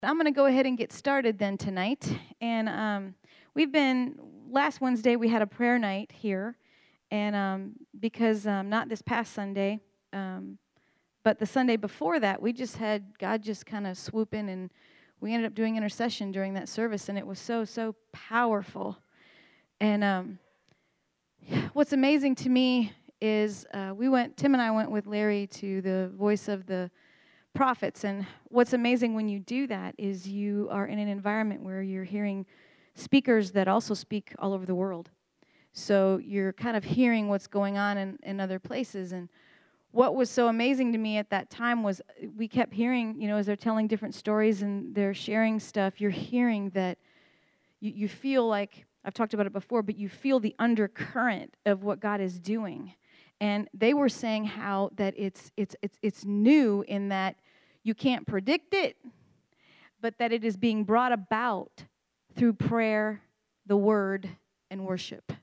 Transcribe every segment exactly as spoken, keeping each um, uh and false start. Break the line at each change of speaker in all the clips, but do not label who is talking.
I'm going to go ahead and get started then tonight. And um, we've been, last Wednesday we had a prayer night here. And um, because um, not this past Sunday, um, but the Sunday before that, we just had God just kind of swoop in, and we ended up doing intercession during that service. And it was so, so powerful. And um, what's amazing to me is uh, we went, Tim and I went with Larry to the Voice of the Prophets, and what's amazing when you do that is you are in an environment where you're hearing speakers that also speak all over the world. So you're kind of hearing what's going on in, in other places. And what was so amazing to me at that time was we kept hearing, you know, as they're telling different stories and they're sharing stuff, you're hearing that you, you feel like, I've talked about it before, but you feel the undercurrent of what God is doing. And they were saying how that it's it's it's it's new in that you can't predict it, but that it is being brought about through prayer, the word, and worship.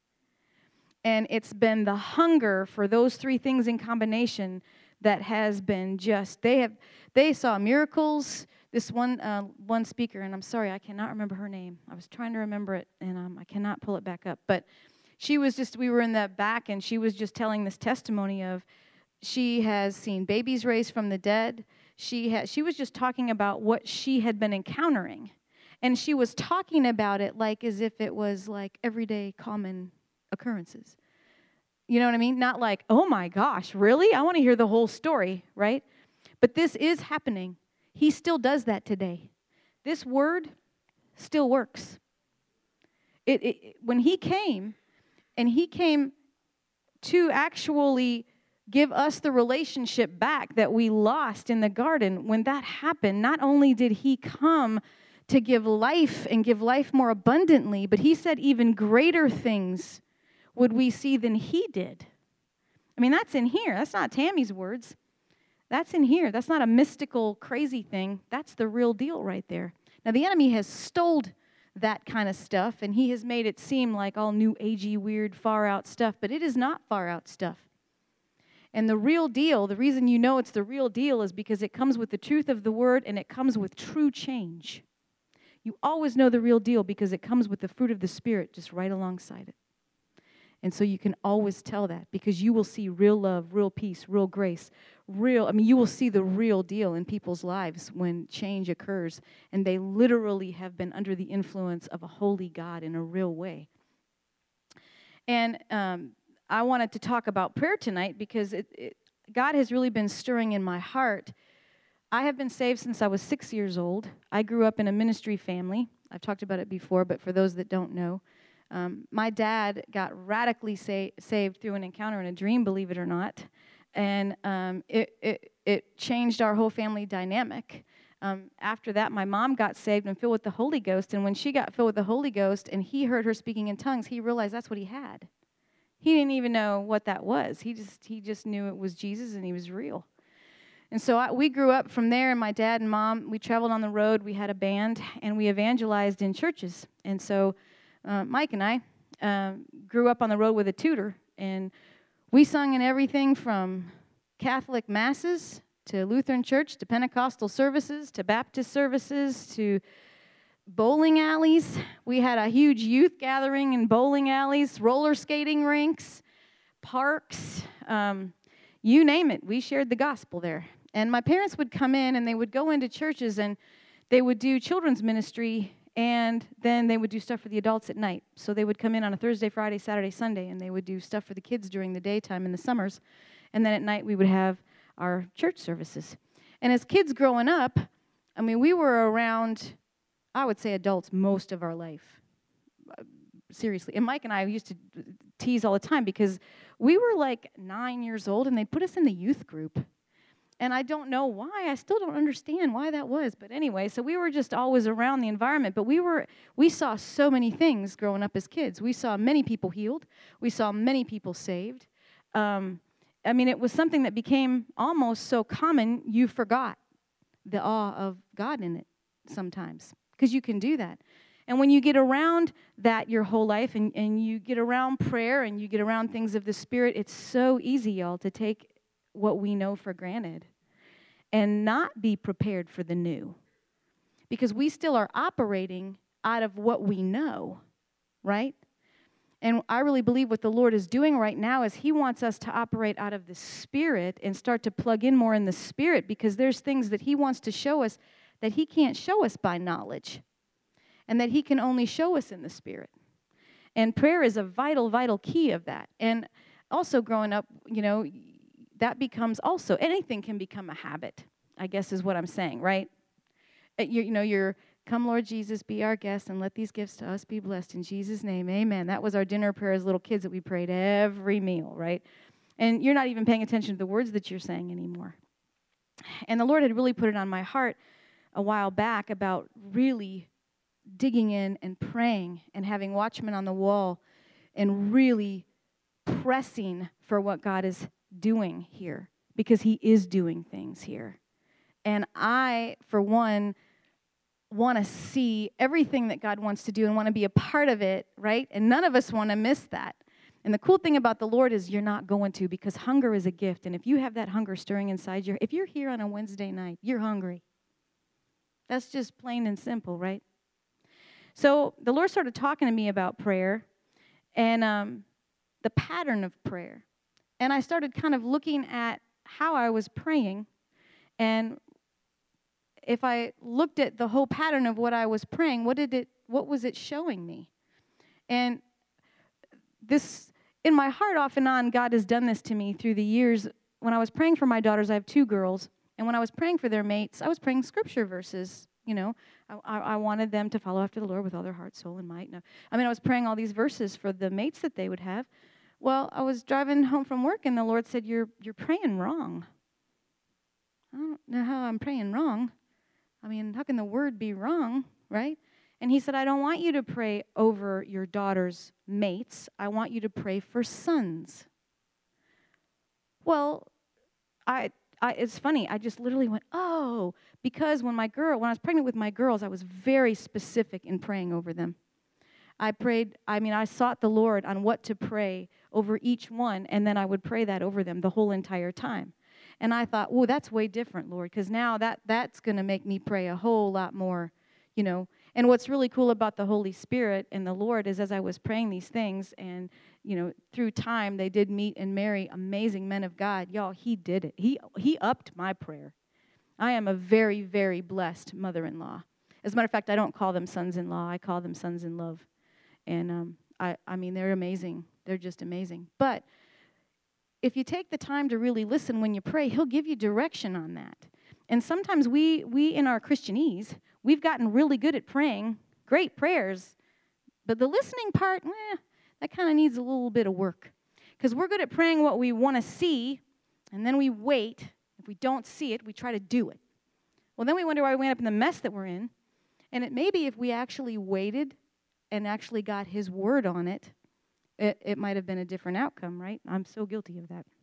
And it's been the hunger for those three things in combination that has been just, they have they saw miracles. This one uh, one speaker, and I'm sorry, I cannot remember her name. I was trying to remember it, and um, I cannot pull it back up, but she was just, we were in the back, and she was just telling this testimony of she has seen babies raised from the dead. She had, she was just talking about what she had been encountering. And she was talking about it like as if it was like everyday common occurrences. You know what I mean? Not like, oh my gosh, really? I want to hear the whole story, right? But this is happening. He still does that today. This word still works. It, it when he came, and he came to actually give us the relationship back that we lost in the garden. When that happened, not only did he come to give life and give life more abundantly, but he said even greater things would we see than he did. I mean, that's in here. That's not Tammy's words. That's in here. That's not a mystical, crazy thing. That's the real deal right there. Now, the enemy has stole that kind of stuff, and he has made it seem like all new agey, weird, far-out stuff, but it is not far-out stuff. And the real deal, the reason you know it's the real deal is because it comes with the truth of the word, and it comes with true change. You always know the real deal because it comes with the fruit of the Spirit just right alongside it. And so you can always tell that because you will see real love, real peace, real grace, real, I mean, you will see the real deal in people's lives when change occurs, and they literally have been under the influence of a holy God in a real way. And um, I wanted to talk about prayer tonight because it, it, God has really been stirring in my heart. I have been saved since I was six years old. I grew up in a ministry family. I've talked about it before, but for those that don't know, Um, my dad got radically sa- saved through an encounter in a dream, believe it or not, and um, it, it it changed our whole family dynamic. Um, after that, my mom got saved and filled with the Holy Ghost, and when she got filled with the Holy Ghost and he heard her speaking in tongues, he realized that's what he had. He didn't even know what that was. He just he just knew it was Jesus and he was real. And so I, we grew up from there, and my dad and mom, we traveled on the road, we had a band, and we evangelized in churches. And so Uh, Mike and I uh, grew up on the road with a tutor, and we sung in everything from Catholic masses to Lutheran church to Pentecostal services to Baptist services to bowling alleys. We had a huge youth gathering in bowling alleys, roller skating rinks, parks, um, you name it. We shared the gospel there. And my parents would come in, and they would go into churches, and they would do children's ministry, and then they would do stuff for the adults at night. So they would come in on a Thursday, Friday, Saturday, Sunday, and they would do stuff for the kids during the daytime in the summers. And then at night we would have our church services. And as kids growing up, I mean, we were around, I would say, adults most of our life. Uh, seriously. And Mike and I used to tease all the time because we were like nine years old, and they'd put us in the youth group. And I don't know why. I still don't understand why that was. But anyway, so we were just always around the environment. But we were, we saw so many things growing up as kids. We saw many people healed. We saw many people saved. Um, I mean, it was something that became almost so common, you forgot the awe of God in it sometimes. Because you can do that. And when you get around that your whole life, and, and you get around prayer, and you get around things of the Spirit, it's so easy, y'all, to take what we know for granted and not be prepared for the new. because we still are operating out of what we know, right? And I really believe what the Lord is doing right now is he wants us to operate out of the Spirit and start to plug in more in the Spirit, because there's things that he wants to show us that he can't show us by knowledge, and that he can only show us in the Spirit. And prayer is a vital, vital key of that. And also growing up, you know, that becomes also, anything can become a habit, I guess is what I'm saying, right? You, you know, you're, come Lord Jesus, be our guest, and let these gifts to us be blessed in Jesus' name, amen. That was our dinner prayer as little kids that we prayed every meal, right? And you're not even paying attention to the words that you're saying anymore. And the Lord had really put it on my heart a while back about really digging in and praying and having watchmen on the wall and really pressing for what God is doing here, because he is doing things here. And I, for one, want to see everything that God wants to do and want to be a part of it, right? And none of us want to miss that. And the cool thing about the Lord is you're not going to, because hunger is a gift. And if you have that hunger stirring inside you, if you're here on a Wednesday night, you're hungry. That's just plain and simple, right? So the Lord started talking to me about prayer and um, the pattern of prayer. And I started kind of looking at how I was praying. And if I looked at the whole pattern of what I was praying, what did it, what was it showing me? And this, in my heart off and on, God has done this to me through the years. When I was praying for my daughters, I have two girls, and when I was praying for their mates, I was praying scripture verses. You know, I, I wanted them to follow after the Lord with all their heart, soul, and might. No, I mean, I was praying all these verses for the mates that they would have. Well, I was driving home from work, and the Lord said, you're you're praying wrong. I don't know how I'm praying wrong. I mean, how can the word be wrong, right? And he said, I don't want you to pray over your daughter's mates. I want you to pray for sons. Well, I... I, it's funny, I just literally went, oh, because when my girl, when I was pregnant with my girls, I was very specific in praying over them. I prayed, I mean, I sought the Lord on what to pray over each one, and then I would pray that over them the whole entire time. And I thought, oh, that's way different, Lord, because now that that's going to make me pray a whole lot more, you know. And what's really cool about the Holy Spirit and the Lord is as I was praying these things, and, you know, through time, they did meet and marry amazing men of God. Y'all, he did it. He he upped my prayer. I am a very, very blessed mother-in-law. As a matter of fact, I don't call them sons-in-law. I call them sons in love. And, um, I, I mean, they're amazing. They're just amazing. But if you take the time to really listen when you pray, he'll give you direction on that. And sometimes we, we in our Christianese, we've gotten really good at praying great prayers, but the listening part, eh, that kind of needs a little bit of work. Because we're good at praying what we want to see, and then we wait. If we don't see it, we try to do it. Well, then we wonder why we end up in the mess that we're in. And it may be if we actually waited and actually got his word on it, it, it might have been a different outcome, right? I'm so guilty of that.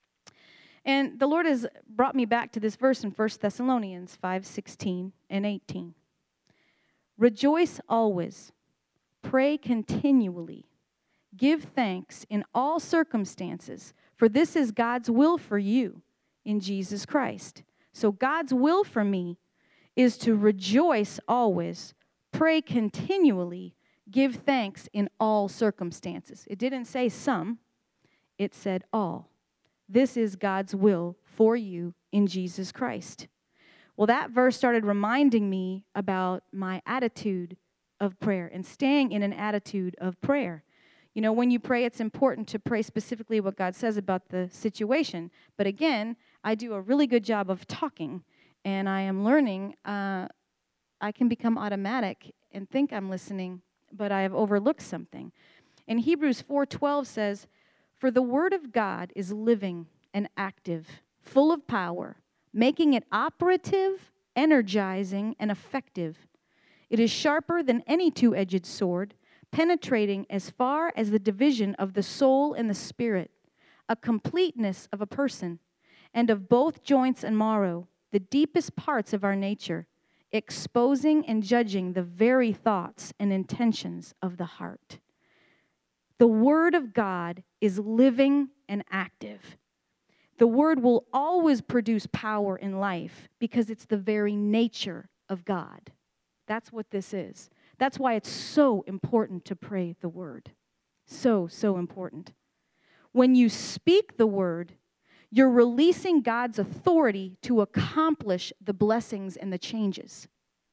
And the Lord has brought me back to this verse in First Thessalonians five sixteen and eighteen. Rejoice always, pray continually, give thanks in all circumstances, for this is God's will for you in Jesus Christ. So God's will for me is to rejoice always, pray continually, give thanks in all circumstances. It didn't say some, it said all. This is God's will for you in Jesus Christ. Well, that verse started reminding me about my attitude of prayer and staying in an attitude of prayer. You know, when you pray, it's important to pray specifically what God says about the situation. But again, I do a really good job of talking, and I am learning. Uh, I can become automatic and think I'm listening, but I have overlooked something. And Hebrews four twelve says, for the word of God is living and active, full of power, making it operative, energizing, and effective. It is sharper than any two-edged sword, penetrating as far as the division of the soul and the spirit, a completeness of a person, and of both joints and marrow, the deepest parts of our nature, exposing and judging the very thoughts and intentions of the heart. The Word of God is living and active. The Word will always produce power in life because it's the very nature of God. That's what this is. That's why it's so important to pray the word. So, so important. When you speak the word, you're releasing God's authority to accomplish the blessings and the changes.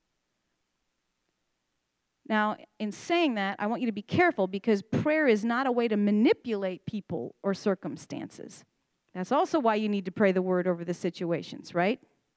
Now, in saying that, I want you to be careful because prayer is not a way to manipulate people or circumstances. That's also why you need to pray the word over the situations, right?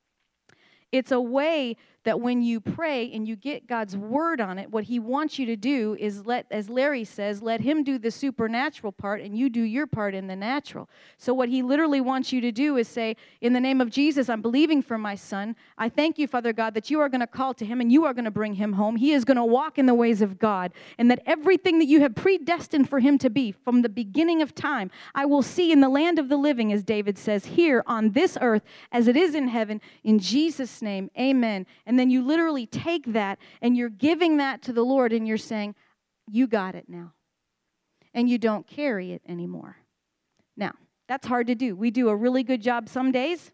It's a way that when you pray and you get God's word on it, what he wants you to do is let, as Larry says, let him do the supernatural part and you do your part in the natural. So what he literally wants you to do is say, in the name of Jesus, I'm believing for my son. I thank you, Father God, that you are going to call to him and you are going to bring him home. He is going to walk in the ways of God, and that everything that you have predestined for him to be from the beginning of time, I will see in the land of the living, as David says, here on this earth as it is in heaven. In Jesus' name, amen. And then you literally take that and you're giving that to the Lord and you're saying, you got it now. And you don't carry it anymore. Now, that's hard to do. We do a really good job some days,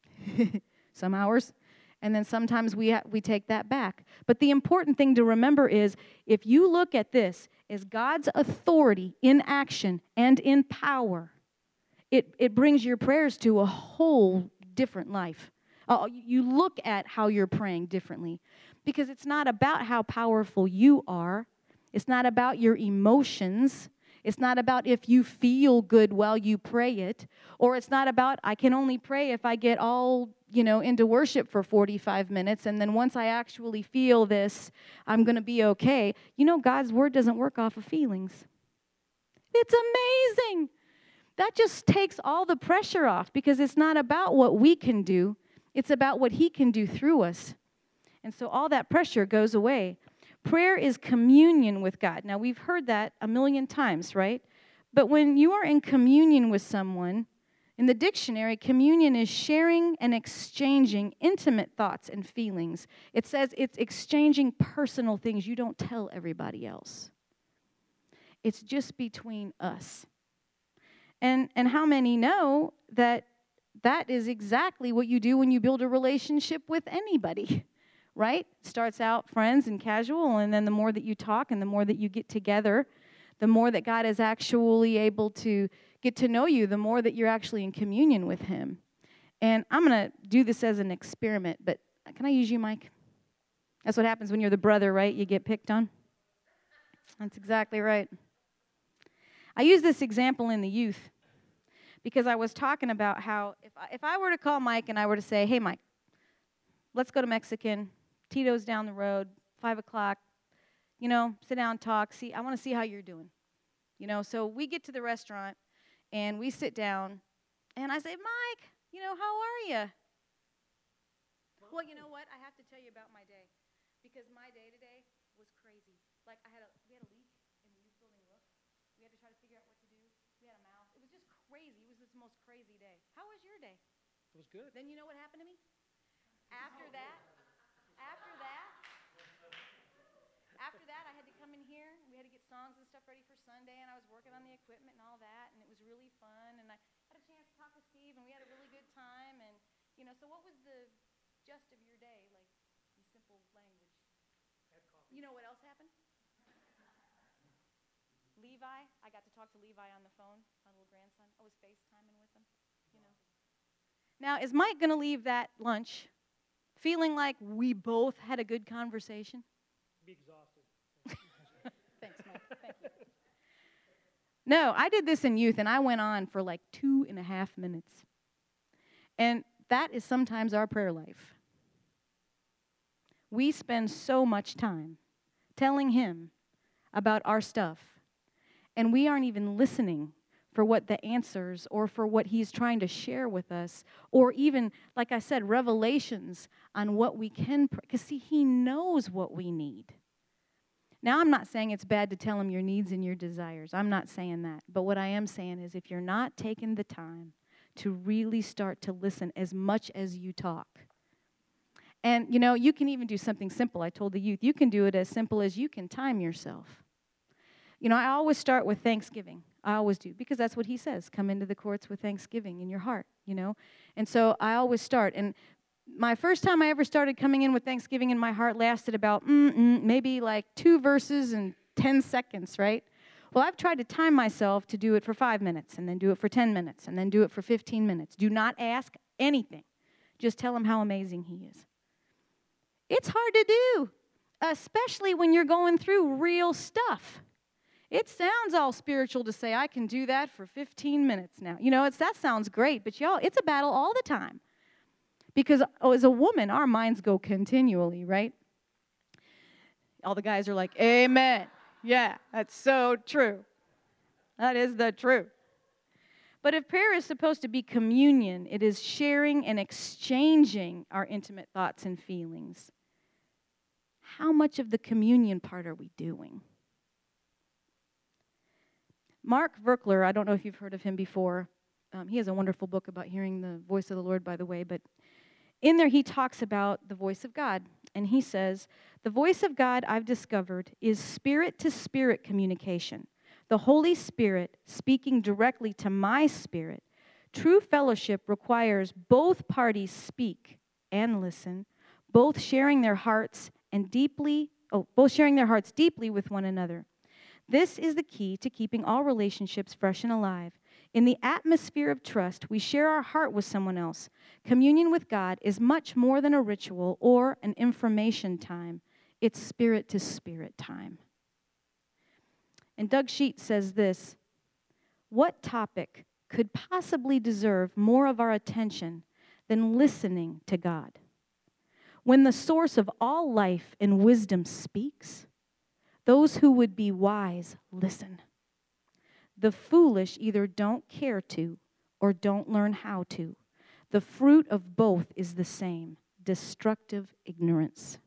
some hours, and then sometimes we ha- we take that back. But the important thing to remember is if you look at this as God's authority in action and in power, it, it brings your prayers to a whole different life. Uh, you look at how you're praying differently because it's not about how powerful you are. It's not about your emotions. It's not about if you feel good while you pray it. Or it's not about I can only pray if I get all, you know, into worship for forty-five minutes and then once I actually feel this, I'm going to be okay. You know, God's word doesn't work off of feelings. It's amazing. That just takes all the pressure off because it's not about what we can do. It's about what he can do through us. And so all that pressure goes away. Prayer is communion with God. Now, we've heard that a million times, right? But when you are in communion with someone, in the dictionary, communion is sharing and exchanging intimate thoughts and feelings. It says it's exchanging personal things you don't tell everybody else. It's just between us. And, and how many know that that is exactly what you do when you build a relationship with anybody, right? Starts out friends and casual, and then the more that you talk and the more that you get together, the more that God is actually able to get to know you, the more that you're actually in communion with him. And I'm going to do this as an experiment, but can I use you, Mike? That's what happens when you're the brother, right? You get picked on. That's exactly right. I use this example in the youth because I was talking about how if I, if I were to call Mike and I were to say, hey, Mike, let's go to Mexican, Tito's down the road, five o'clock, you know, sit down, talk, see, I want to see how you're doing. You know, so we get to the restaurant and we sit down and I say, Mike, you know, how are you? Well, you know what? I have to tell you about my day because my day today was crazy. Like I had a, we had a leak in the youth building roof. We had to try to figure out what to do. We had a mouse. It was just crazy. It was this most crazy day. How was your day?
It was good.
Then you know what happened to me? After that, after that, after that, I had to come in here. We had to get songs and stuff ready for Sunday, and I was working on the equipment and all that, and it was really fun. And I had a chance to talk with Steve, and we had a really good time. And you know, so what was the gist of your day, like in simple language?
Had coffee.
You know what else happened? Levi, I got to talk to Levi on the phone, my little grandson. I was FaceTiming with him, you know. Now, is Mike going to leave that lunch feeling like we both had a good conversation?
Be exhausted.
Thanks, Mike. Thank you. No, I did this in youth, and I went on for like two and a half minutes. And that is sometimes our prayer life. We spend so much time telling him about our stuff, and we aren't even listening for what the answers or for what he's trying to share with us, or even, like I said, revelations on what we can pray. Because, see, he knows what we need. Now, I'm not saying it's bad to tell him your needs and your desires. I'm not saying that. But what I am saying is if you're not taking the time to really start to listen as much as you talk. And, you know, you can even do something simple. I told the youth, you can do it as simple as you can time yourself. You know, I always start with thanksgiving. I always do, because that's what he says. Come into the courts with thanksgiving in your heart, you know. And so I always start. And my first time I ever started coming in with Thanksgiving in my heart lasted about mm-mm, maybe like two verses and ten seconds, right? Well, I've tried to time myself to do it for five minutes and then do it for ten minutes and then do it for fifteen minutes. Do not ask anything. Just tell him how amazing he is. It's hard to do, especially when you're going through real stuff. It sounds all spiritual to say, I can do that for fifteen minutes now. You know, it's that sounds great, but y'all, it's a battle all the time. Because oh, as a woman, our minds go continually, right? All the guys are like, amen. Yeah, that's so true. That is the truth. But if prayer is supposed to be communion, it is sharing and exchanging our intimate thoughts and feelings. How much of the communion part are we doing? Mark Verkler, I don't know if you've heard of him before. Um, he has a wonderful book about hearing the voice of the Lord, by the way. But in there, he talks about the voice of God. And he says, the voice of God, I've discovered, is spirit-to-spirit communication. The Holy Spirit speaking directly to my spirit. True fellowship requires both parties speak and listen, both sharing their hearts and deeply, oh, both sharing their hearts deeply with one another. This is the key to keeping all relationships fresh and alive. In the atmosphere of trust, we share our heart with someone else. Communion with God is much more than a ritual or an information time. It's spirit-to-spirit time. And Doug Sheets says this, what topic could possibly deserve more of our attention than listening to God? When the source of all life and wisdom speaks, those who would be wise listen. The foolish either don't care to or don't learn how to. The fruit of both is the same, destructive ignorance.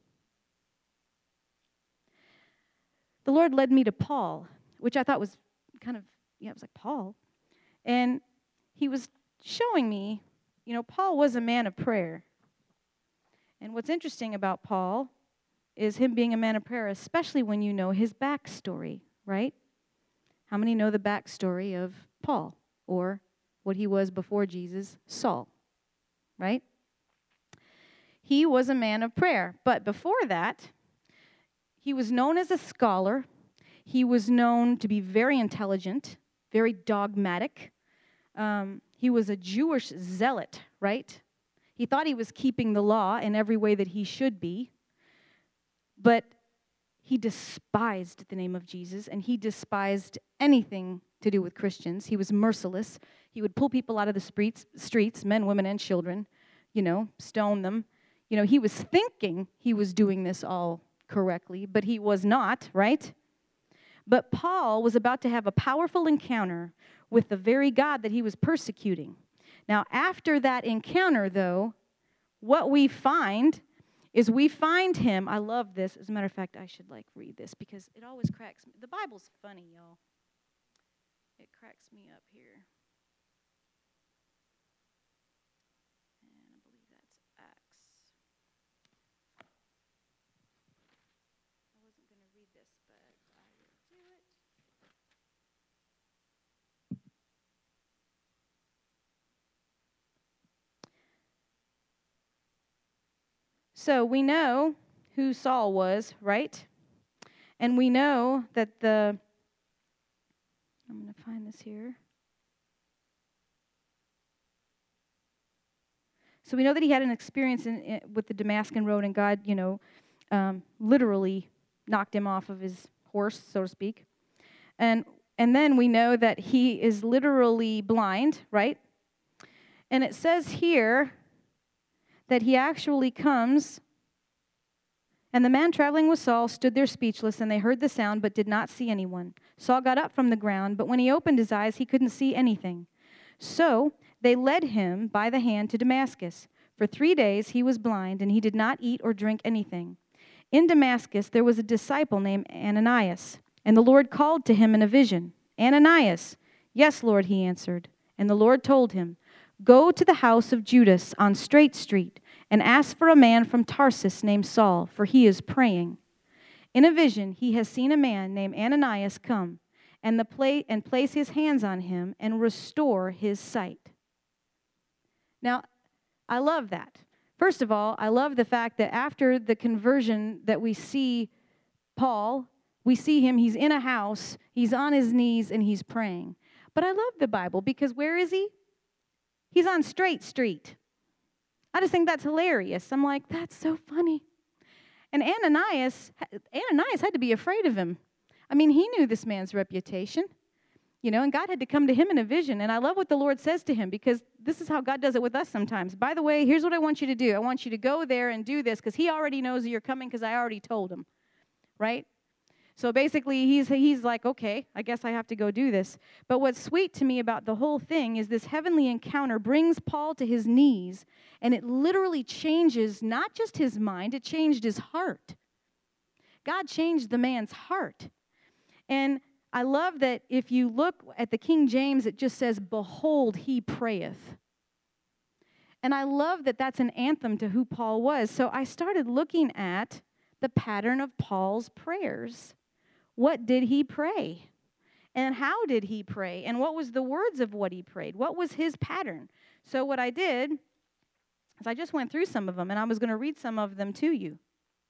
The Lord led me to Paul, which I thought was kind of, yeah, it was like Paul. And he was showing me, you know, Paul was a man of prayer. And what's interesting about Paul is him being a man of prayer, especially when you know his backstory, right? How many know the backstory of Paul, or what he was before Jesus, Saul, right? He was a man of prayer, but before that, he was known as a scholar. He was known to be very intelligent, very dogmatic. Um, he was a Jewish zealot, right? He thought he was keeping the law in every way that he should be. But he despised the name of Jesus, and he despised anything to do with Christians. He was merciless. He would pull people out of the streets, streets, men, women, and children, you know, stone them. You know, he was thinking he was doing this all correctly, but he was not, right? But Paul was about to have a powerful encounter with the very God that he was persecuting. Now, after that encounter, though, what we find is we find him, I love this. As a matter of fact, I should, like, read this because it always cracks me. The Bible's funny, y'all. It cracks me up here. And I believe that's Acts. I wasn't going to read this, but I will do it. So we know who Saul was, right? And we know that the, I'm going to find this here. So we know that he had an experience in, in, with the Damascus Road, and God, you know, um, literally knocked him off of his horse, so to speak. And and then we know that he is literally blind, right? And it says here that he actually comes, and the man traveling with Saul stood there speechless, and they heard the sound but did not see anyone. Saul got up from the ground, but when he opened his eyes, he couldn't see anything. So they led him by the hand to Damascus. For three days he was blind, and he did not eat or drink anything. In Damascus there was a disciple named Ananias, and the Lord called to him in a vision, Ananias. Yes, Lord, he answered. And the Lord told him, Go to the house of Judas on Straight Street, and ask for a man from Tarsus named Saul, for he is praying. In a vision he has seen a man named Ananias come, and, the pla- and place his hands on him and restore his sight. Now, I love that, First of all, I love the fact that after the conversion that we see Paul, we see him, he's in a house, he's on his knees, and he's praying. But I love the Bible because where is he? He's on Straight Street. I just think that's hilarious. I'm like, that's so funny. And Ananias, Ananias had to be afraid of him. I mean, he knew this man's reputation, you know, and God had to come to him in a vision. And I love what the Lord says to him because this is how God does it with us sometimes. By the way, here's what I want you to do. I want you to go there and do this because he already knows that you're coming because I already told him, right? So basically, he's he's like, okay, I guess I have to go do this. But what's sweet to me about the whole thing is this heavenly encounter brings Paul to his knees, and it literally changes not just his mind, it changed his heart. God changed the man's heart. And I love that if you look at the King James, it just says, behold, he prayeth. And I love that that's an anthem to who Paul was. So I started looking at the pattern of Paul's prayers. What did he pray? And how did he pray? And what was the words of what he prayed? What was his pattern? So what I did is I just went through some of them, and I was going to read some of them to you.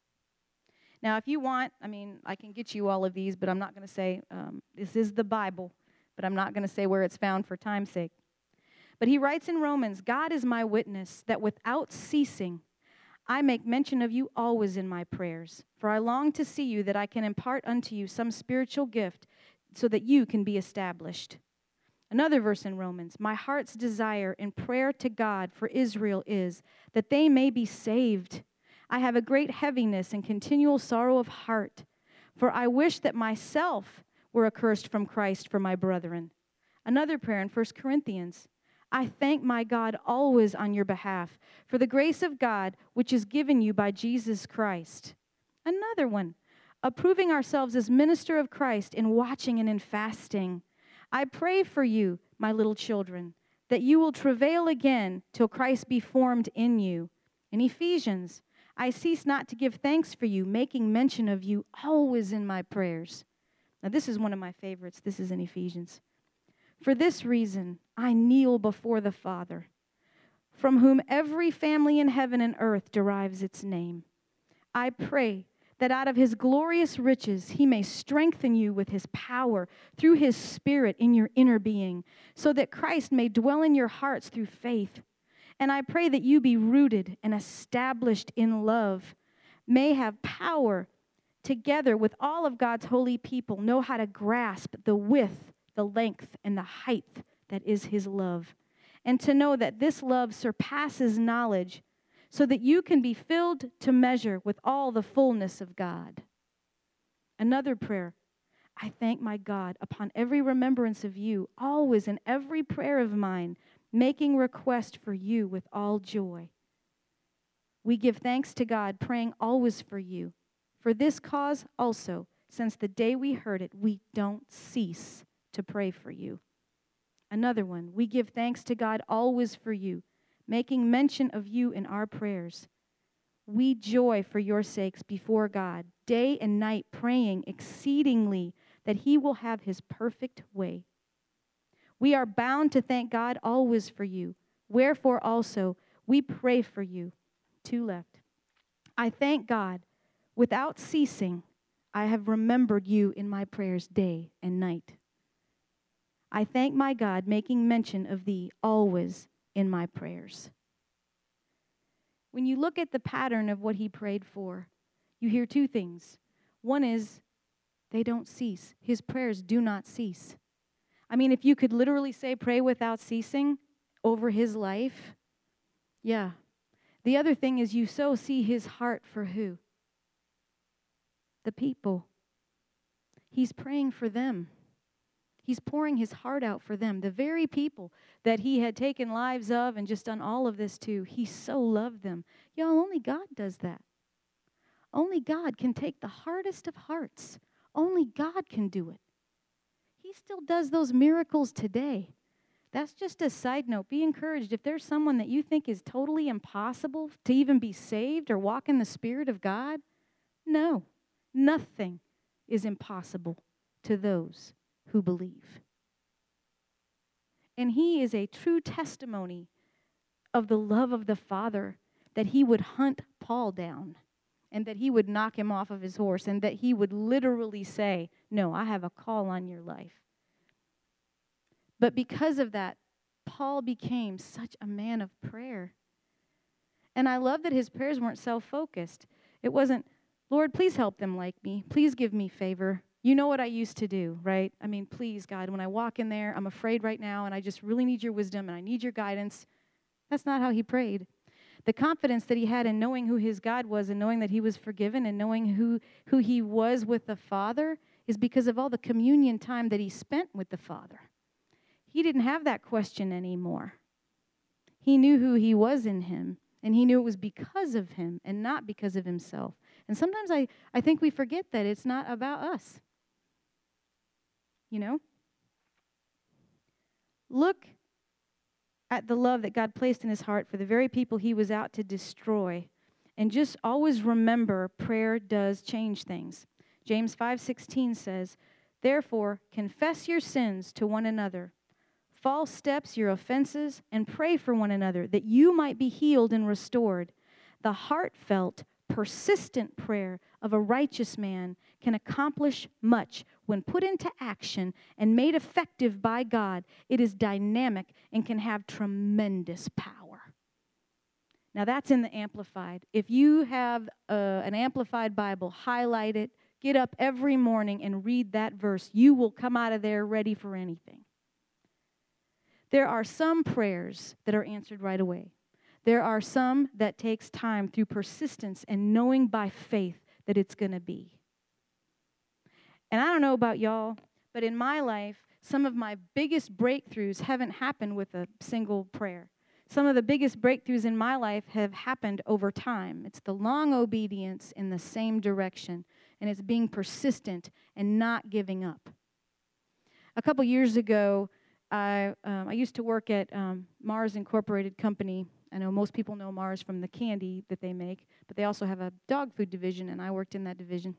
Now, if you want, I mean, I can get you all of these, but I'm not going to say, um, this is the Bible, but I'm not going to say where it's found for time's sake. But he writes in Romans, God is my witness that without ceasing, I make mention of you always in my prayers, for I long to see you that I can impart unto you some spiritual gift so that you can be established. Another verse in Romans, my heart's desire in prayer to God for Israel is that they may be saved. I have a great heaviness and continual sorrow of heart, for I wish that myself were accursed from Christ for my brethren. Another prayer in First Corinthians, I thank my God always on your behalf for the grace of God which is given you by Jesus Christ. Another one, approving ourselves as minister of Christ in watching and in fasting. I pray for you, my little children, that you will travail again till Christ be formed in you. In Ephesians, I cease not to give thanks for you, making mention of you always in my prayers. Now this is one of my favorites. This is in Ephesians. For this reason, I kneel before the Father, from whom every family in heaven and earth derives its name. I pray that out of his glorious riches he may strengthen you with his power through his Spirit in your inner being, so that Christ may dwell in your hearts through faith. And I pray that you be rooted and established in love, may have power together with all of God's holy people, know how to grasp the width, the length, and the height that is his love, and to know that this love surpasses knowledge, so that you can be filled to measure with all the fullness of God. Another prayer, I thank my God upon every remembrance of you, always in every prayer of mine, making request for you with all joy. We give thanks to God, praying always for you. For this cause also, since the day we heard it, we don't cease to pray for you. Another one, we give thanks to God always for you, making mention of you in our prayers. We joy for your sakes before God, day and night praying exceedingly that he will have his perfect way. We are bound to thank God always for you, wherefore also we pray for you. Two left. I thank God without ceasing. I have remembered you in my prayers day and night. I thank my God, making mention of thee always in my prayers. When you look at the pattern of what he prayed for, you hear two things. One is they don't cease. His prayers do not cease. I mean, if you could literally say pray without ceasing over his life, yeah. The other thing is you so see his heart for who? The people. He's praying for them. He's pouring his heart out for them, the very people that he had taken lives of and just done all of this to. He so loved them. Y'all, only God does that. Only God can take the hardest of hearts. Only God can do it. He still does those miracles today. That's just a side note. Be encouraged. If there's someone that you think is totally impossible to even be saved or walk in the Spirit of God, no, nothing is impossible to those who believe. And he is a true testimony of the love of the Father, that he would hunt Paul down and that he would knock him off of his horse and that he would literally say, no, I have a call on your life. But because of that, Paul became such a man of prayer. And I love that his prayers weren't self-focused. It wasn't, Lord, please help them like me. Please give me favor. You know what I used to do, right? I mean, please, God, when I walk in there, I'm afraid right now, and I just really need your wisdom, and I need your guidance. That's not how he prayed. The confidence that he had in knowing who his God was and knowing that he was forgiven and knowing who, who he was with the Father is because of all the communion time that he spent with the Father. He didn't have that question anymore. He knew who he was in him, and he knew it was because of him and not because of himself. And sometimes I, I think we forget that it's not about us. You know? Look at the love that God placed in his heart for the very people he was out to destroy. And just always remember, prayer does change things. James five sixteen says, therefore, confess your sins to one another, false steps, your offenses, and pray for one another, that you might be healed and restored. The heartfelt, persistent prayer of a righteous man can accomplish much when put into action and made effective by God. It is dynamic and can have tremendous power. Now that's in the Amplified. If you have uh, an Amplified Bible, highlight it, get up every morning and read that verse. You will come out of there ready for anything. There are some prayers that are answered right away. There are some that takes time through persistence and knowing by faith that it's going to be. And I don't know about y'all, but in my life, some of my biggest breakthroughs haven't happened with a single prayer. Some of the biggest breakthroughs in my life have happened over time. It's the long obedience in the same direction, and it's being persistent and not giving up. A couple years ago, I, um, I used to work at um, Mars Incorporated Company. I know most people know Mars from the candy that they make, but they also have a dog food division, and I worked in that division.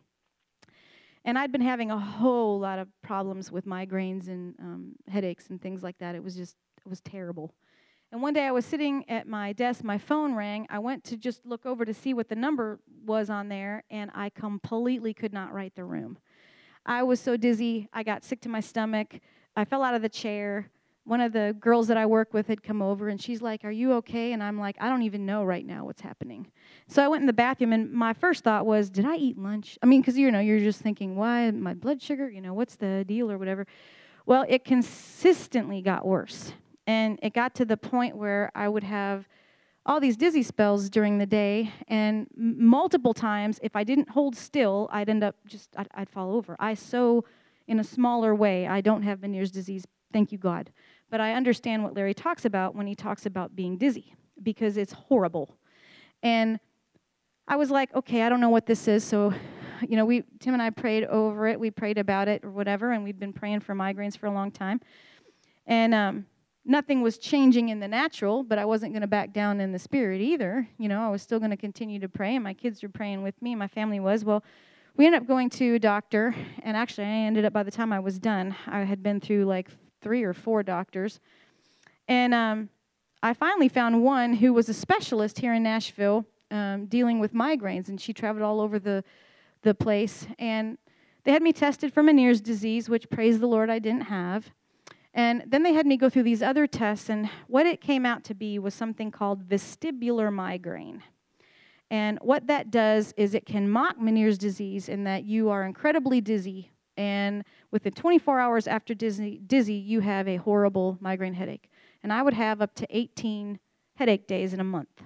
And I'd been having a whole lot of problems with migraines and um, headaches and things like that. It was just, it was terrible. And one day I was sitting at my desk, my phone rang. I went to just look over to see what the number was on there, and I completely could not write the room. I was so dizzy. I got sick to my stomach. I fell out of the chair. One of the girls that I work with had come over, and she's like, are you okay? And I'm like, I don't even know right now what's happening. So I went in the bathroom, and my first thought was, did I eat lunch? I mean, because, you know, you're just thinking, why? My blood sugar? You know, what's the deal or whatever? Well, it consistently got worse, and it got to the point where I would have all these dizzy spells during the day, and m- multiple times, if I didn't hold still, I'd end up just, I'd, I'd fall over. I so, in a smaller way, I don't have Meniere's disease, thank you, God. But I understand what Larry talks about when he talks about being dizzy, because it's horrible. And I was like, okay, I don't know what this is. So, you know, we Tim and I prayed over it. We prayed about it or whatever, and we'd been praying for migraines for a long time. And um, nothing was changing in the natural, but I wasn't going to back down in the spirit either. You know, I was still going to continue to pray, and my kids were praying with me. My family was. Well, we ended up going to a doctor, and actually I ended up, by the time I was done, I had been through like three or four doctors. And um, I finally found one who was a specialist here in Nashville um, dealing with migraines, and she traveled all over the, the place. And they had me tested for Meniere's disease, which, praise the Lord, I didn't have. And then they had me go through these other tests, and what it came out to be was something called vestibular migraine. And what that does is it can mock Meniere's disease in that you are incredibly dizzy, and within twenty-four hours after dizzy, dizzy, you have a horrible migraine headache. And I would have up to eighteen headache days in a month.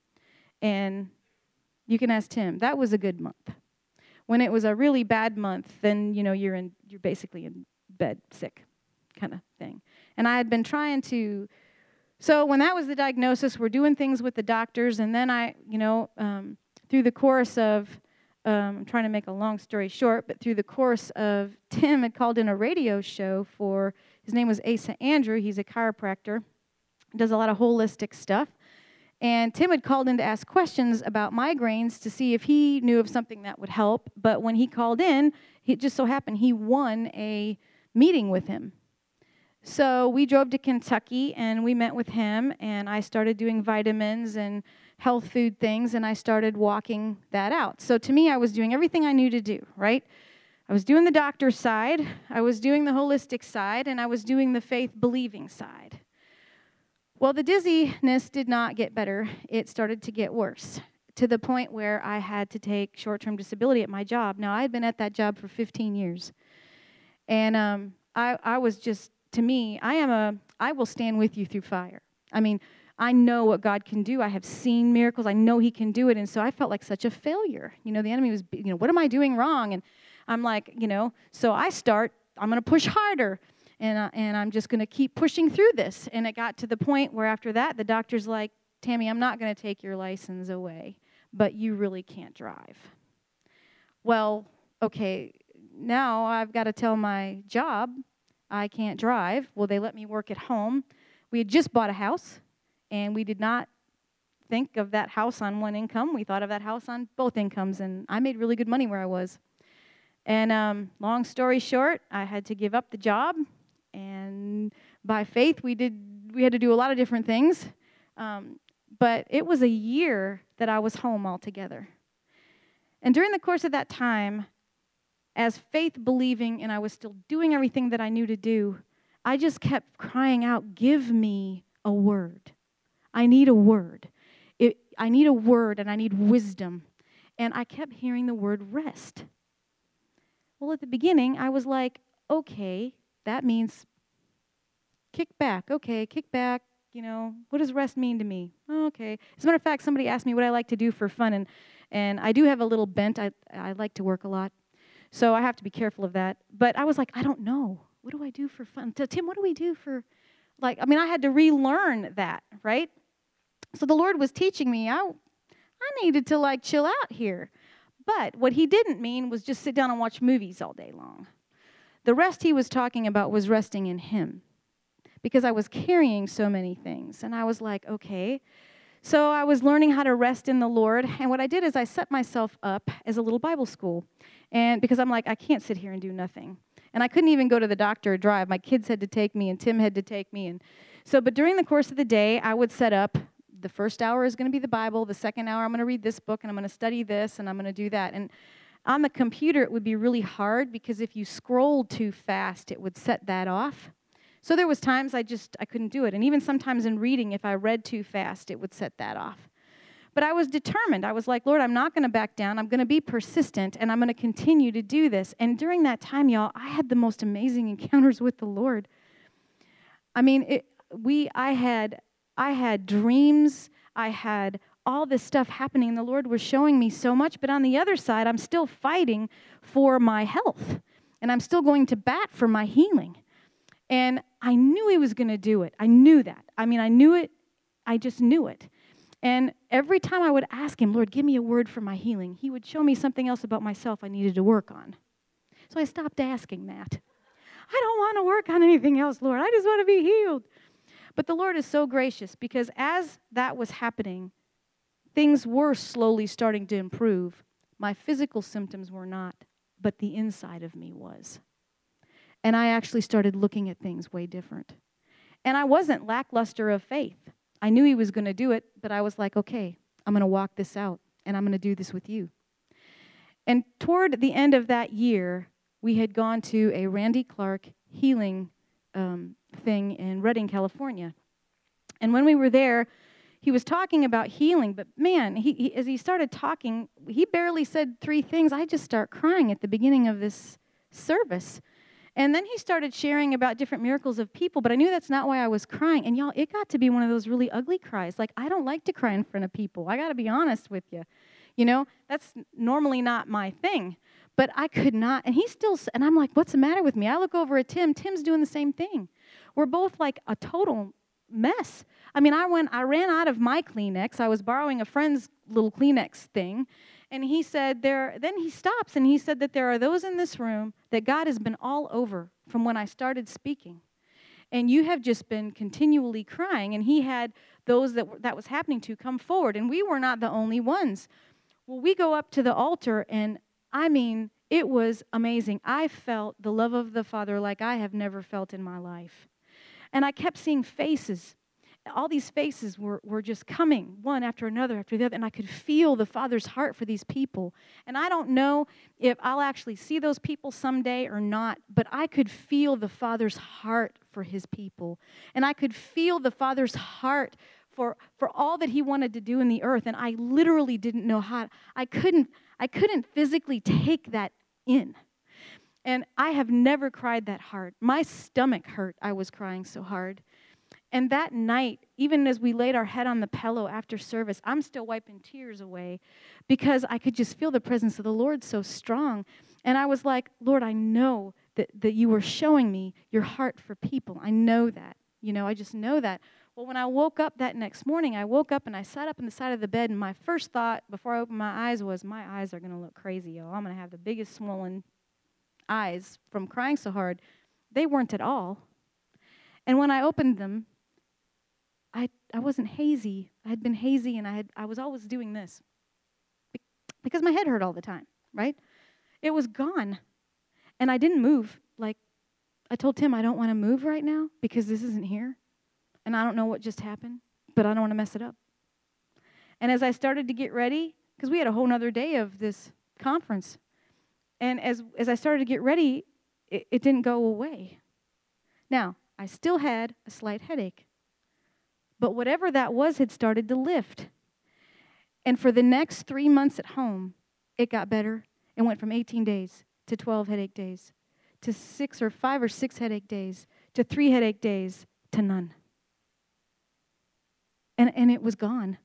And you can ask Tim, that was a good month. When it was a really bad month, then, you know, you're in, you're basically in bed sick kind of thing. And I had been trying to, so when that was the diagnosis, we're doing things with the doctors, and then I, you know, um, through the course of, Um, I'm trying to make a long story short, but through the course of, Tim had called in a radio show for, his name was Asa Andrew, he's a chiropractor, does a lot of holistic stuff, and Tim had called in to ask questions about migraines to see if he knew of something that would help, but when he called in, it just so happened he won a meeting with him. So we drove to Kentucky, and we met with him, and I started doing vitamins and health food things, and I started walking that out. So to me, I was doing everything I knew to do, right? I was doing the doctor's side, I was doing the holistic side, and I was doing the faith-believing side. Well, the dizziness did not get better. It started to get worse, to the point where I had to take short-term disability at my job. Now, I had been at that job for fifteen years. And um, I, I was just, to me, I am a, I will stand with you through fire. I mean, I know what God can do. I have seen miracles. I know he can do it. And so I felt like such a failure. You know, the enemy was, you know, what am I doing wrong? And I'm like, you know, so I start, I'm going to push harder. And, uh, and I'm just going to keep pushing through this. And it got to the point where after that, the doctor's like, Tammy, I'm not going to take your license away, but you really can't drive. Well, okay, now I've got to tell my job I can't drive. Well, they let me work at home. We had just bought a house, and we did not think of that house on one income. We thought of that house on both incomes, and I made really good money where I was. And um, long story short, I had to give up the job, and by faith, we did. We had to do a lot of different things, um, but it was a year that I was home altogether. And during the course of that time, as faith-believing, and I was still doing everything that I knew to do, I just kept crying out, give me a word. I need a word. It, I need a word, and I need wisdom. And I kept hearing the word rest. Well, at the beginning, I was like, okay, that means kick back. Okay, kick back. You know, what does rest mean to me? Oh, okay. As a matter of fact, somebody asked me what I like to do for fun, and, and I do have a little bent. I, I like to work a lot. So I have to be careful of that. But I was like, I don't know. What do I do for fun? So, Tim, what do we do for, like, I mean, I had to relearn that, right? So the Lord was teaching me, I, I needed to, like, chill out here. But what he didn't mean was just sit down and watch movies all day long. The rest he was talking about was resting in him, because I was carrying so many things. And I was like, okay. So I was learning how to rest in the Lord. And what I did is I set myself up as a little Bible school. And because I'm like, I can't sit here and do nothing. And I couldn't even go to the doctor or drive. My kids had to take me, and Tim had to take me. And so, but during the course of the day, I would set up, the first hour is going to be the Bible. The second hour, I'm going to read this book, and I'm going to study this, and I'm going to do that. And on the computer, it would be really hard, because if you scrolled too fast, it would set that off. So there was times I just, I couldn't do it. And even sometimes in reading, if I read too fast, it would set that off. But I was determined. I was like, Lord, I'm not going to back down. I'm going to be persistent, and I'm going to continue to do this. And during that time, y'all, I had the most amazing encounters with the Lord. I mean, it, we, I had, I had dreams. I had all this stuff happening, and the Lord was showing me so much. But on the other side, I'm still fighting for my health, and I'm still going to bat for my healing. And I knew he was going to do it. I knew that. I mean, I knew it. I just knew it. And every time I would ask him, Lord, give me a word for my healing, he would show me something else about myself I needed to work on. So I stopped asking that. I don't want to work on anything else, Lord. I just want to be healed. But the Lord is so gracious, because as that was happening, things were slowly starting to improve. My physical symptoms were not, but the inside of me was. And I actually started looking at things way different. And I wasn't lackluster of faith. I knew he was going to do it, but I was like, okay, I'm going to walk this out, and I'm going to do this with you. And toward the end of that year, we had gone to a Randy Clark healing um, thing in Redding, California. And when we were there, he was talking about healing, but man, he, he, as he started talking, he barely said three things. I just start crying at the beginning of this service. And then he started sharing about different miracles of people, but I knew that's not why I was crying. And y'all, it got to be one of those really ugly cries. Like, I don't like to cry in front of people. I got to be honest with you. You know, that's normally not my thing. But I could not, and he still, and I'm like, what's the matter with me? I look over at Tim. Tim's doing the same thing. We're both like a total mess. I mean, I went, I ran out of my Kleenex. I was borrowing a friend's little Kleenex thing. And he said there, then he stops and he said that there are those in this room that God has been all over from when I started speaking. And you have just been continually crying. And he had those that that was happening to come forward. And we were not the only ones. Well, we go up to the altar, and I mean, it was amazing. I felt the love of the Father like I have never felt in my life. And I kept seeing faces. all these faces were, were just coming, one after another after the other, and I could feel the Father's heart for these people. And I don't know if I'll actually see those people someday or not, but I could feel the Father's heart for his people. And I could feel the Father's heart for, for all that he wanted to do in the earth. And I literally didn't know how, I couldn't, I couldn't physically take that in. And I have never cried that hard. My stomach hurt. I was crying so hard. And that night, even as we laid our head on the pillow after service, I'm still wiping tears away because I could just feel the presence of the Lord so strong. And I was like, Lord, I know that, that you were showing me your heart for people. I know that. You know, I just know that. Well, when I woke up that next morning, I woke up and I sat up on the side of the bed, and my first thought before I opened my eyes was, my eyes are going to look crazy, y'all. I'm going to have the biggest swollen eyes from crying so hard. They weren't at all. And when I opened them, I I wasn't hazy. I had been hazy, and I had I was always doing this because my head hurt all the time, right? It was gone, and I didn't move. Like, I told Tim, I don't want to move right now because this isn't here, and I don't know what just happened, but I don't want to mess it up. And as I started to get ready, because we had a whole nother day of this conference, and as, as I started to get ready, it, it didn't go away. Now, I still had a slight headache. But whatever that was had started to lift. And for the next three months at home, it got better. It went from eighteen days to twelve headache days, to six or five or six headache days, to three headache days, to none. And, and it was gone.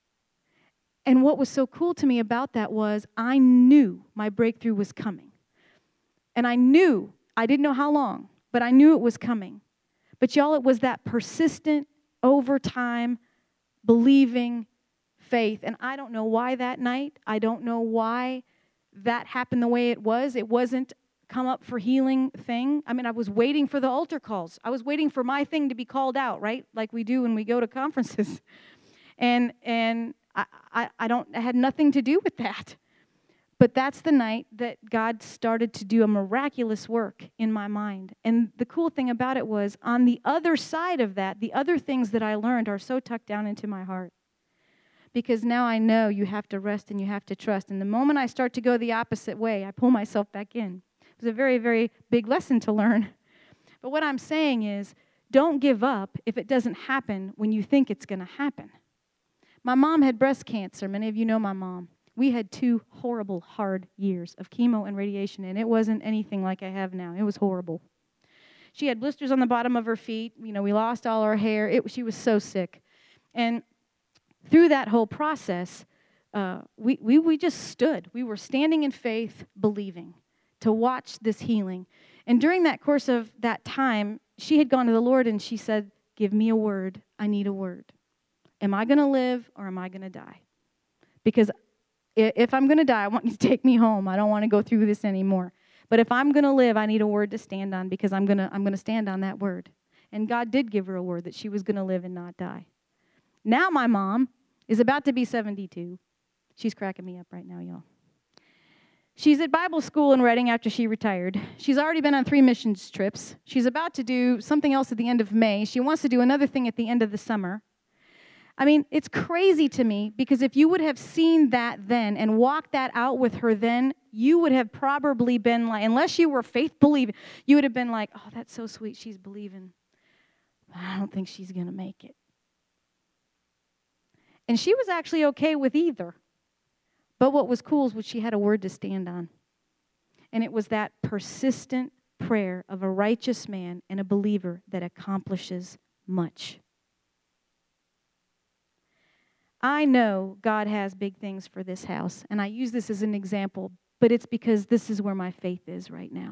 And what was so cool to me about that was I knew my breakthrough was coming. And I knew, I didn't know how long, but I knew it was coming. But y'all, it was that persistent, over time, believing faith. And I don't know why that night. I don't know why that happened the way it was. It wasn't come up for healing thing. I mean, I was waiting for the altar calls. I was waiting for my thing to be called out, right? Like we do when we go to conferences. And and I, I, I don't I had nothing to do with that. But that's the night that God started to do a miraculous work in my mind. And the cool thing about it was, on the other side of that, the other things that I learned are so tucked down into my heart. Because now I know you have to rest and you have to trust. And the moment I start to go the opposite way, I pull myself back in. It was a very, very big lesson to learn. But what I'm saying is, don't give up if it doesn't happen when you think it's going to happen. My mom had breast cancer. Many of you know my mom. We had two horrible, hard years of chemo and radiation, and it wasn't anything like I have now. It was horrible. She had blisters on the bottom of her feet. You know, we lost all our hair. It, she was so sick. And through that whole process, uh, we, we, we just stood. We were standing in faith, believing, to watch this healing. And during that course of that time, she had gone to the Lord, and she said, give me a word. I need a word. Am I going to live, or am I going to die? Because if I'm going to die, I want you to take me home. I don't want to go through this anymore. But if I'm going to live, I need a word to stand on, because I'm going to I'm going to stand on that word. And God did give her a word that she was going to live and not die. Now my mom is about to be seventy-two. She's cracking me up right now, y'all. She's at Bible school in Reading after she retired. She's already been on three missions trips. She's about to do something else at the end of May. She wants to do another thing at the end of the summer. I mean, it's crazy to me, because if you would have seen that then and walked that out with her then, you would have probably been like, unless you were faith believing, you would have been like, oh, that's so sweet, she's believing. But I don't think she's going to make it. And she was actually okay with either. But what was cool is what she had a word to stand on. And it was that persistent prayer of a righteous man and a believer that accomplishes much. I know God has big things for this house, and I use this as an example, but it's because this is where my faith is right now.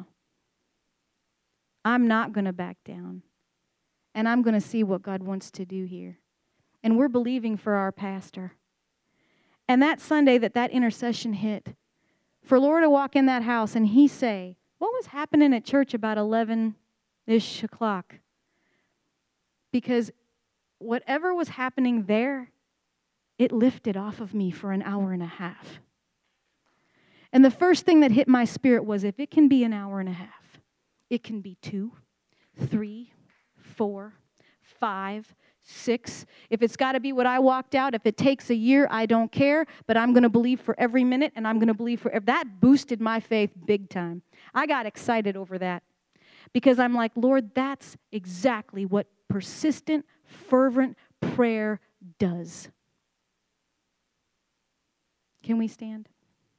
I'm not going to back down, and I'm going to see what God wants to do here. And we're believing for our pastor. And that Sunday that that intercession hit, for Laura to walk in that house and he say, what was happening at church about eleven-ish o'clock? Because whatever was happening there, it lifted off of me for an hour and a half. And the first thing that hit my spirit was, if it can be an hour and a half, it can be two, three, four, five, six. If it's got to be what I walked out, if it takes a year, I don't care, but I'm going to believe for every minute, and I'm going to believe for every, that boosted my faith big time. I got excited over that because I'm like, Lord, that's exactly what persistent, fervent prayer does. Can we stand?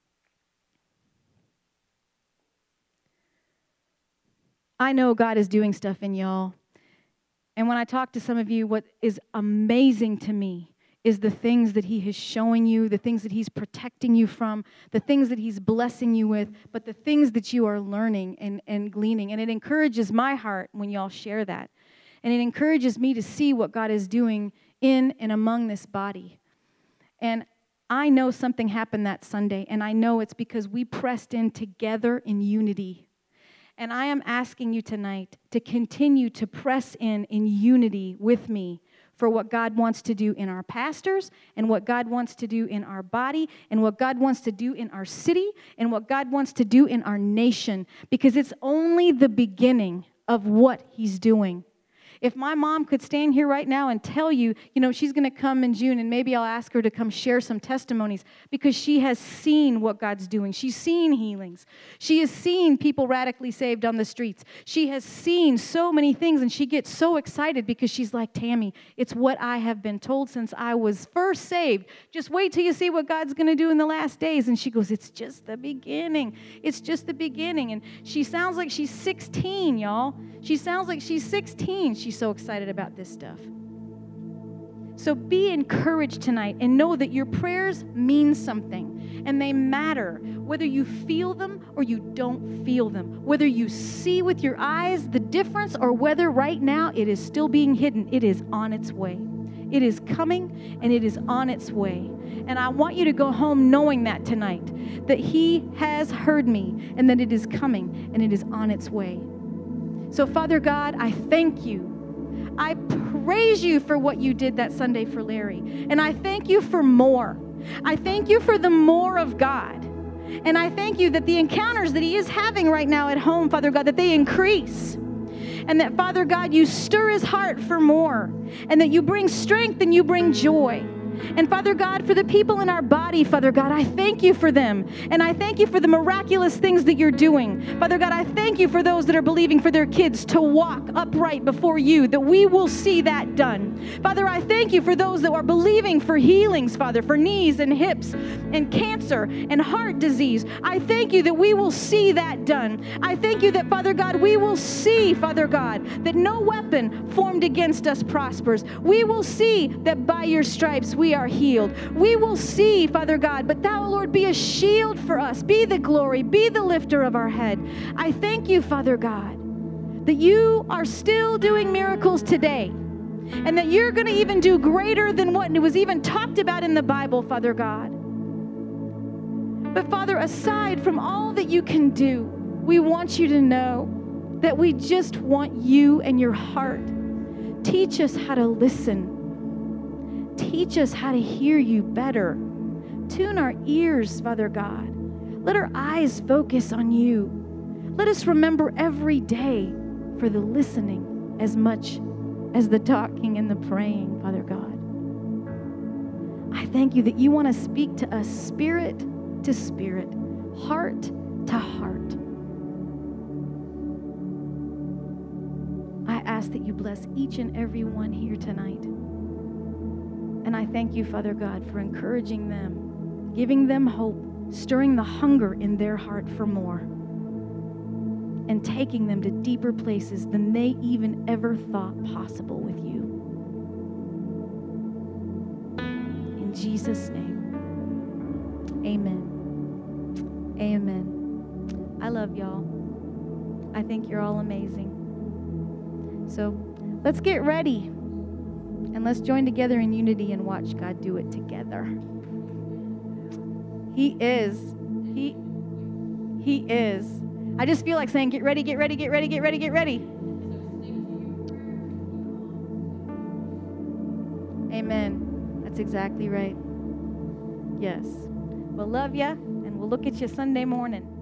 I know God is doing stuff in y'all. And when I talk to some of you, what is amazing to me is the things that he is showing you, the things that he's protecting you from, the things that he's blessing you with, but the things that you are learning and, and gleaning. And it encourages my heart when y'all share that. And it encourages me to see what God is doing in and among this body. And I know something happened that Sunday, and I know it's because we pressed in together in unity. And I am asking you tonight to continue to press in in unity with me for what God wants to do in our pastors and what God wants to do in our body and what God wants to do in our city and what God wants to do in our nation, because it's only the beginning of what he's doing. If my mom could stand here right now and tell you, you know, she's going to come in June, and maybe I'll ask her to come share some testimonies because she has seen what God's doing. She's seen healings. She has seen people radically saved on the streets. She has seen so many things, and she gets so excited because she's like, Tammy, it's what I have been told since I was first saved. Just wait till you see what God's going to do in the last days. And she goes, it's just the beginning. It's just the beginning. And she sounds like she's sixteen, y'all. She sounds like she's sixteen. She's so excited about this stuff. So be encouraged tonight and know that your prayers mean something and they matter, whether you feel them or you don't feel them, whether you see with your eyes the difference or whether right now it is still being hidden. It is on its way. It is coming and it is on its way. And I want you to go home knowing that tonight, that he has heard me and that it is coming and it is on its way. So, Father God, I thank you. I praise you for what you did that Sunday for Larry. And I thank you for more. I thank you for the more of God. And I thank you that the encounters that he is having right now at home, Father God, that they increase. And that, Father God, you stir his heart for more. And that you bring strength and you bring joy. And Father God, for the people in our body, Father God, I thank you for them. And I thank you for the miraculous things that you're doing. Father God, I thank you for those that are believing for their kids to walk upright before you, that we will see that done. Father, I thank you for those that are believing for healings, Father, for knees and hips and cancer and heart disease. I thank you that we will see that done. I thank you that, Father God, we will see, Father God, that no weapon formed against us prospers. We will see that by your stripes we We are healed. We will see, Father God, but thou, Lord, be a shield for us. Be the glory. Be the lifter of our head. I thank you, Father God, that you are still doing miracles today and that you're going to even do greater than what was even talked about in the Bible, Father God. But Father, aside from all that you can do, we want you to know that we just want you and your heart. Teach us how to listen. Teach us how to hear you better. Tune our ears, Father God. Let our eyes focus on you. Let us remember every day for the listening as much as the talking and the praying, Father God. I thank you that you want to speak to us spirit to spirit, heart to heart. I ask that you bless each and every one here tonight. And I thank you, Father God, for encouraging them, giving them hope, stirring the hunger in their heart for more, and taking them to deeper places than they even ever thought possible with you. In Jesus' name, amen. Amen. I love y'all. I think you're all amazing. So let's get ready. And let's join together in unity and watch God do it together. He is. He, he is. I just feel like saying, get ready, get ready, get ready, get ready, get ready. Amen. That's exactly right. Yes. We'll love you, and we'll look at you Sunday morning.